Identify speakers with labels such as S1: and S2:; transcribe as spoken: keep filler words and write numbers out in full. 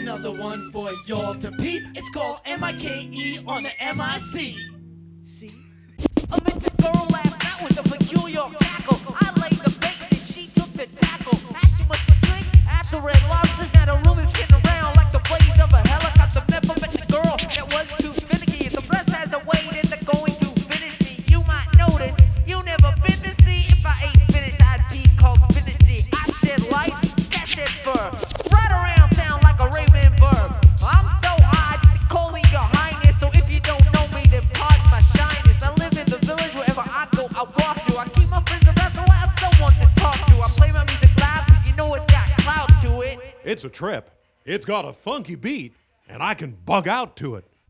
S1: another one for y'all to peep. It's called M I K E on the M I C. See?
S2: I met this girl last night with a peculiar cackle. I laid the bait and she took the tackle. Had too much to drink after Red Lobsters. Now the room is getting around like the blades of a helicopter. Never met the girl that was too finicky. The rest has a way that they're going to finish me. You might notice you never been to see. If I ate spinach, I'd be called spinachy. I shed light, that shed fur. Right around town like a raven bird. I'm so high, to call me your highness. So if you don't know me, then pardon my shyness. I live in the village, wherever I go, I walk to. I keep my friends around so I have someone to talk to. I play my music loud, cause you know it's got clout to it.
S3: It's a trip. It's got a funky beat, and I can bug out to it.